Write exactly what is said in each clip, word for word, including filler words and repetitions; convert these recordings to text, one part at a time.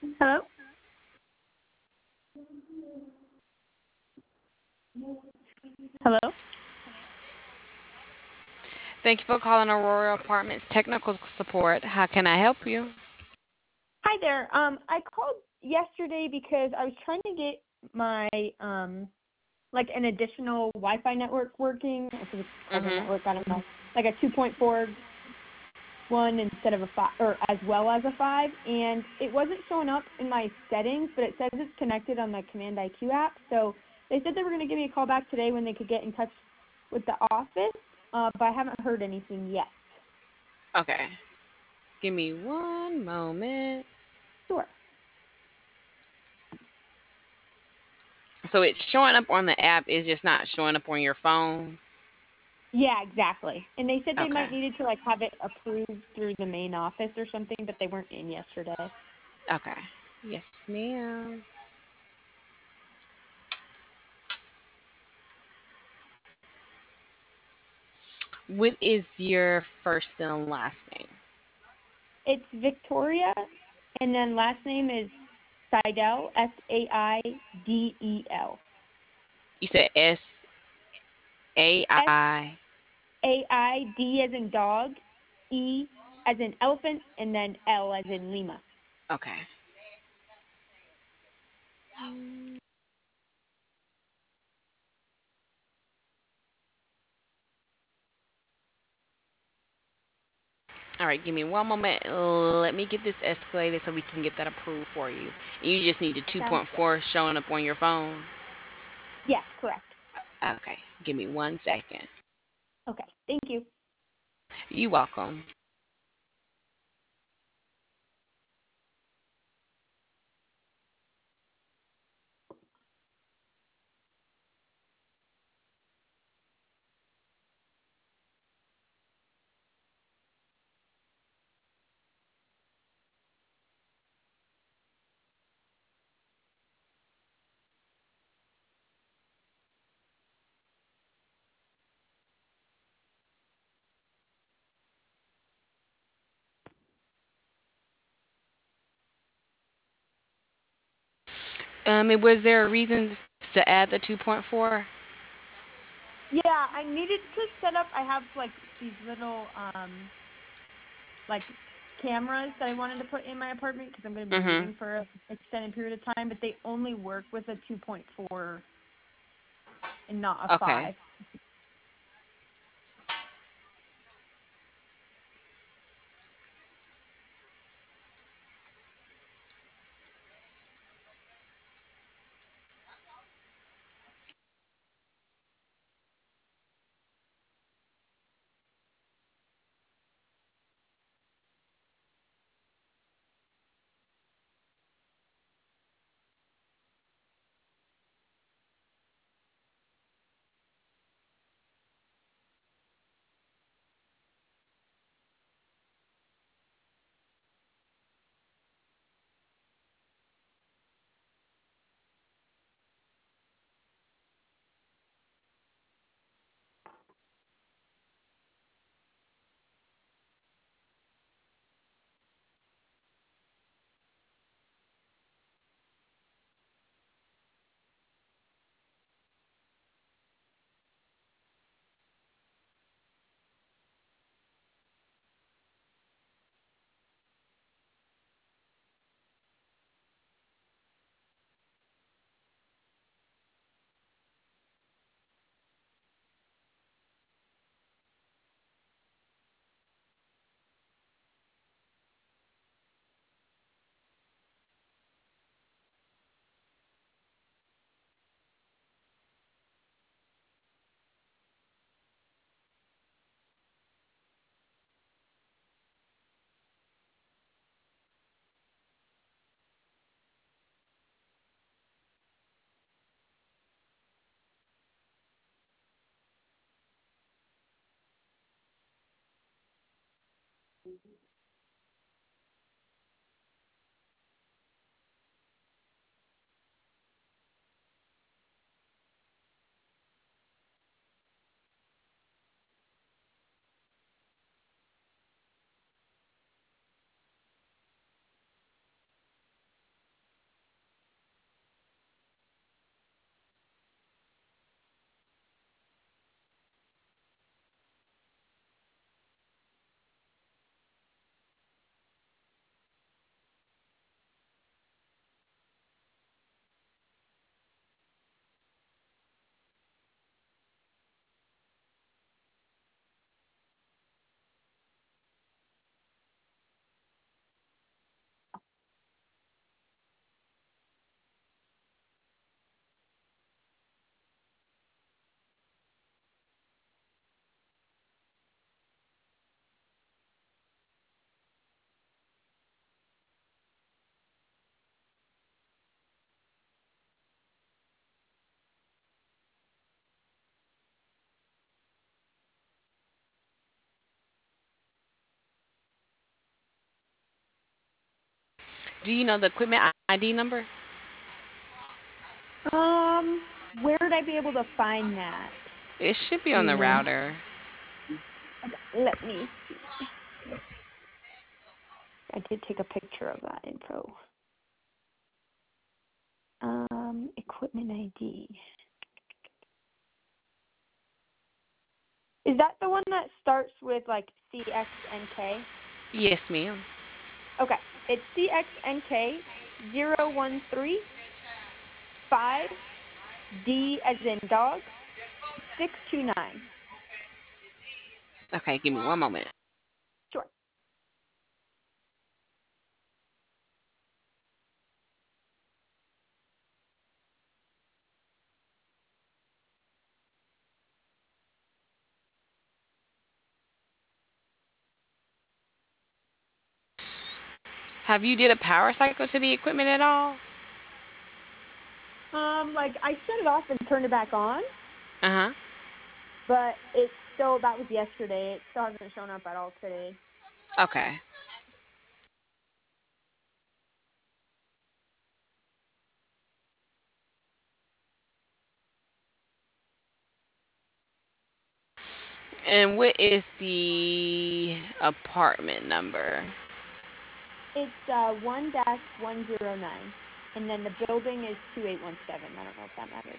Hello? Hello? Thank you for calling Aurora Apartments Technical Support. How can I help you? Hi there. Um, I called yesterday because I was trying to get my um like an additional Wi-Fi network working. I think it's called a Mhm. network. I don't know. Like a two point four one instead of a five, or as well as a five, and it wasn't showing up in my settings, but it says it's connected on the Command I Q app. So they said they were going to give me a call back today when they could get in touch with the office, uh, but I haven't heard anything yet. Okay. Give me one moment. Sure. So it's showing up on the app. It's just not showing up on your phone. Yeah, exactly. And they said they Okay. might needed to like have it approved through the main office or something, but they weren't in yesterday. Okay. Yes, ma'am. What is your first and last name? It's Victoria, and then last name is Seidel, S A I D E L. You said S A S I. A I D as in dog, E as in elephant, and then L as in Lima. Okay. All right. Give me one moment. Let me get this escalated so we can get that approved for you. And you just need the Sounds good. two point four showing up on your phone. Yes, correct. Okay. Give me one second. Okay, thank you. You welcome. Um, and was there a reason to add the two point four? Yeah, I needed to set up. I have like these little um like cameras that I wanted to put in my apartment because I'm going to be Mm-hmm. moving for an extended period of time, but they only work with a two point four and not a Okay. five. Do you know the equipment I D number? Um, where would I be able to find that? It should be Do on you the know? router. Okay, let me see. I did take a picture of that info. Um, equipment I D. Is that the one that starts with like C X N K? Yes, ma'am. Okay, it's C X N K zero one three five D as in dog six two nine. Okay, give me one moment. Sure. Have you did a power cycle to the equipment at all? Um, like I shut it off and turned it back on, Uh huh. but it's still that was yesterday. It still hasn't shown up at all today. Okay. And what is the apartment number? It's uh one dash one zero nine, and then the building is two eight one seven. I don't know if that matters.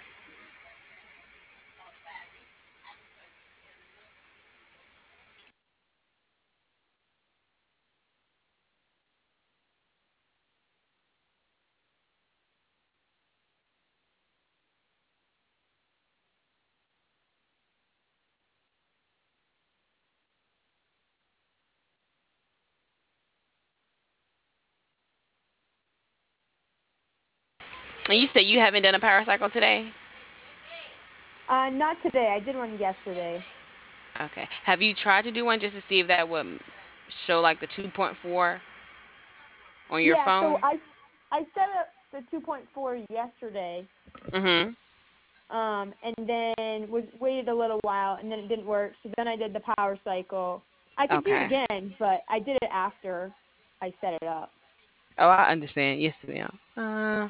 And you said you haven't done a power cycle today? Uh, not today. I did one yesterday. Okay. Have you tried to do one just to see if that would show like the two point four on your Yeah, so phone? I I set up the two point four yesterday, Mm-hmm. um, and then was waited a little while, and then it didn't work. So then I did the power cycle. I could do it Okay. again, but I did it after I set it up. Oh, I understand. Yes, ma'am. Uh,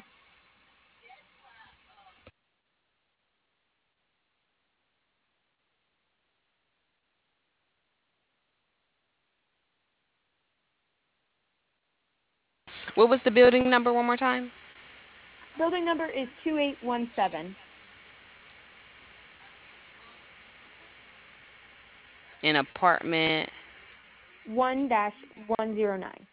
what was the building number one more time? Building number is two eight one seven. An apartment. one dash one zero nine.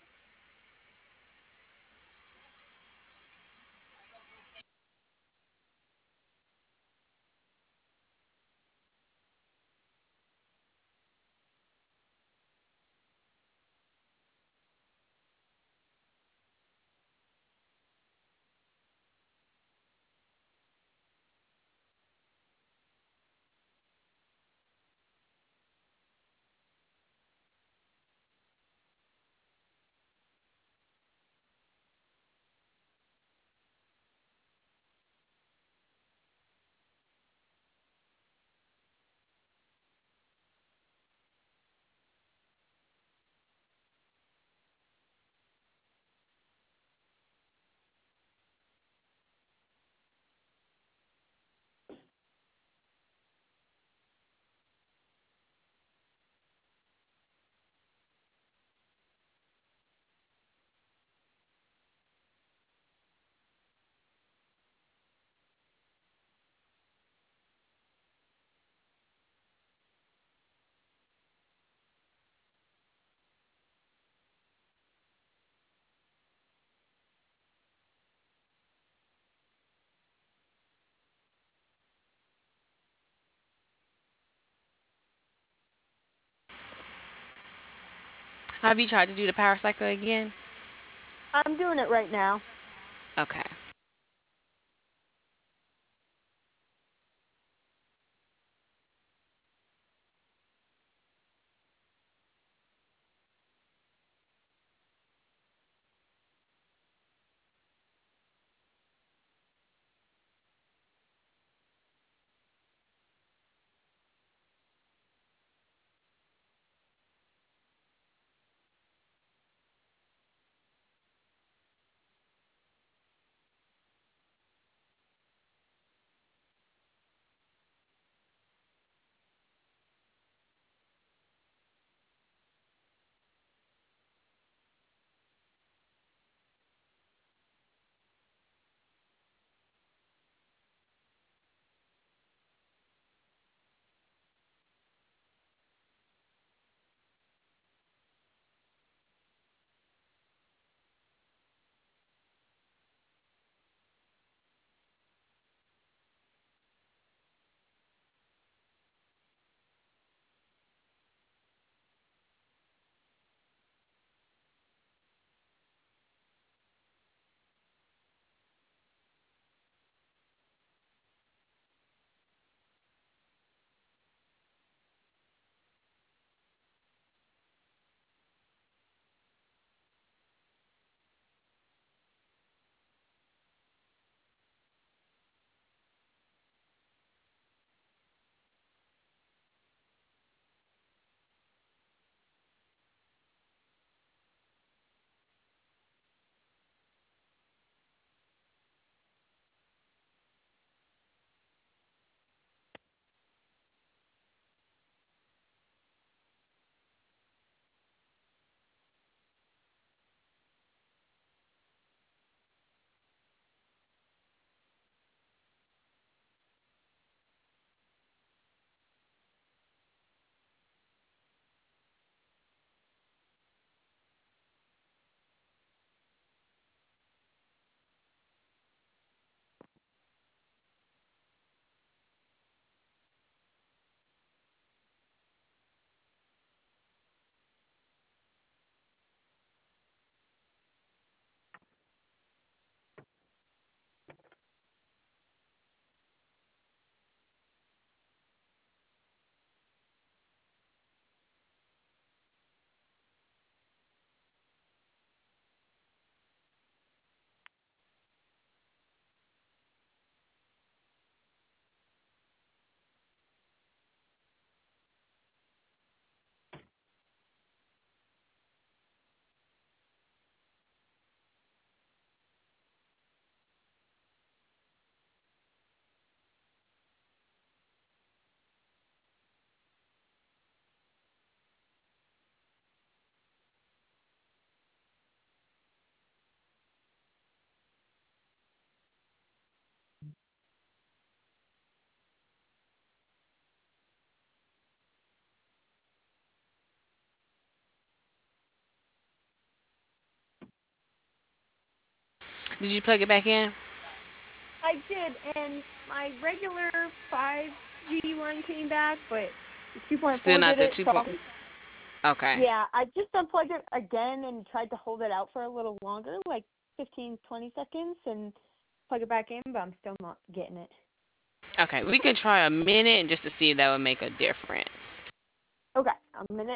Have you tried to do the power cycle again? I'm doing it right now. Okay. Did you plug it back in? I did, and my regular five G one came back, but the Still two point four not did the it. two So point. Okay. yeah, I just unplugged it again and tried to hold it out for a little longer, like fifteen, twenty seconds, and plug it back in, but I'm still not getting it. Okay, we can try a minute just to see if that would make a difference. Okay, a minute.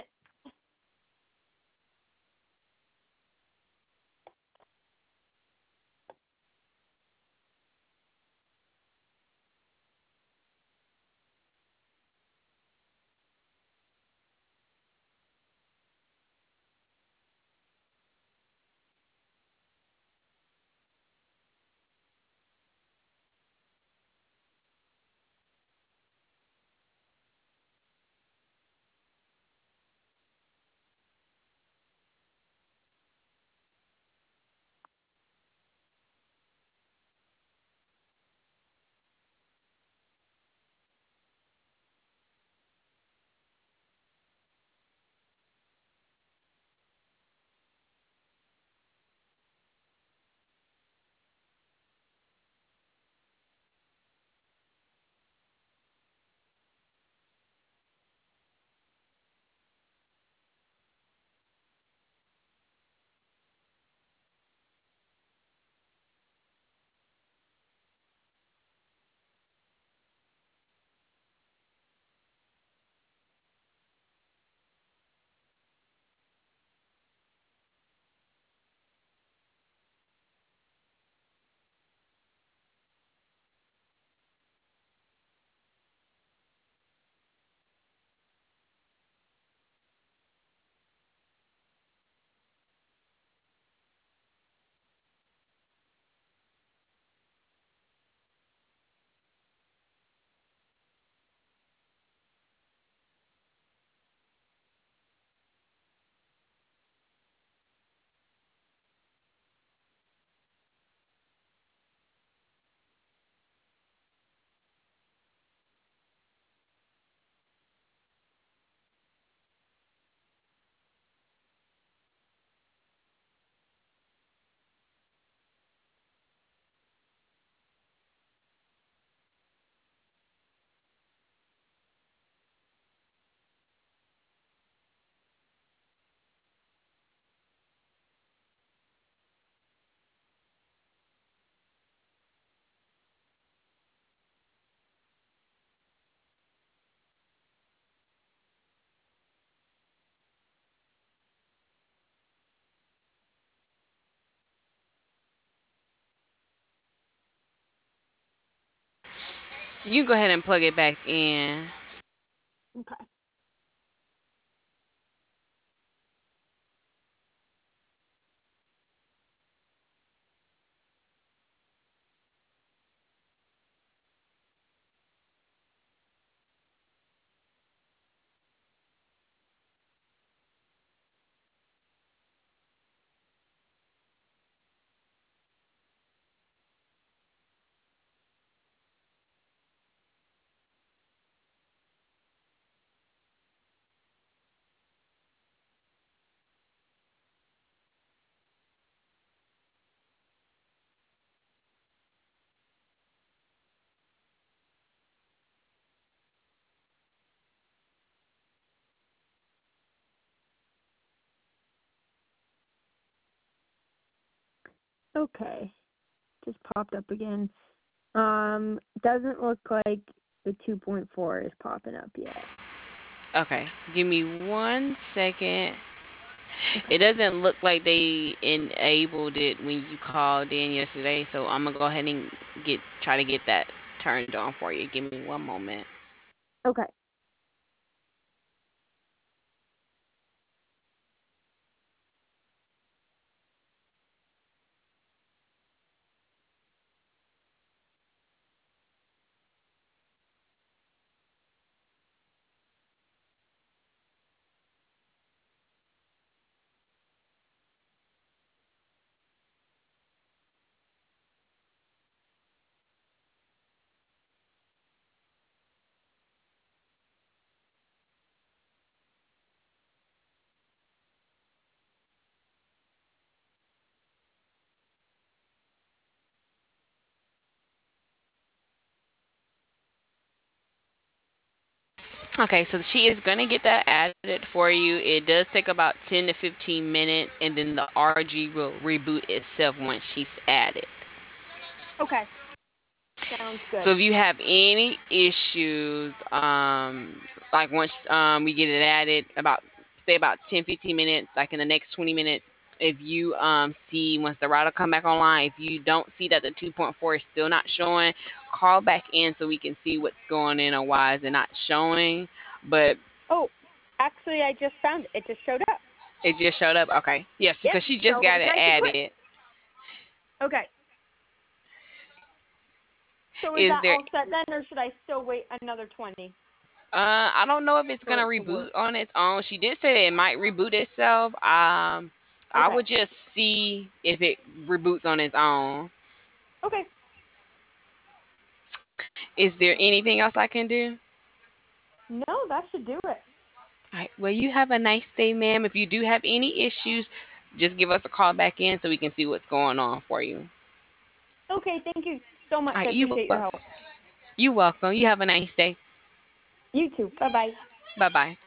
You can go ahead and plug it back in. Okay. Okay. Just popped up again. Um, doesn't look like the two point four is popping up yet. Okay, give me one second. Okay. It doesn't look like they enabled it when you called in yesterday, so I'm gonna go ahead and get try to get that turned on for you. Give me one moment. Okay. Okay, so she is going to get that added for you. It does take about ten to fifteen minutes, and then the R G will reboot itself once she's added. Okay. Sounds So good. if you have any issues, um, like once um, we get it added, about say about ten fifteen minutes, like in the next twenty minutes, if you um, see once the router come back online, if you don't see that the two point four is still not showing, call back in so we can see what's going in or why is it not showing. But Oh, actually, I just found it. It just showed up. it just showed up. Okay, yes, Yep. because she just So it got was it nice and quick. added. Okay. So is Is that there all set then, or should I still wait another twenty Uh, I don't know if it's for gonna it to reboot work? on its own. She did say that it might reboot itself. Um, I Okay. would just see if it reboots on its own. Okay. Is there anything else I can do? No, that should do it. All right. Well, you have a nice day, ma'am. If you do have any issues, just give us a call back in so we can see what's going on for you. Okay. Thank you so much. All I right. You appreciate your wel- help. you welcome. You have a nice day. You too. Bye bye. Bye bye.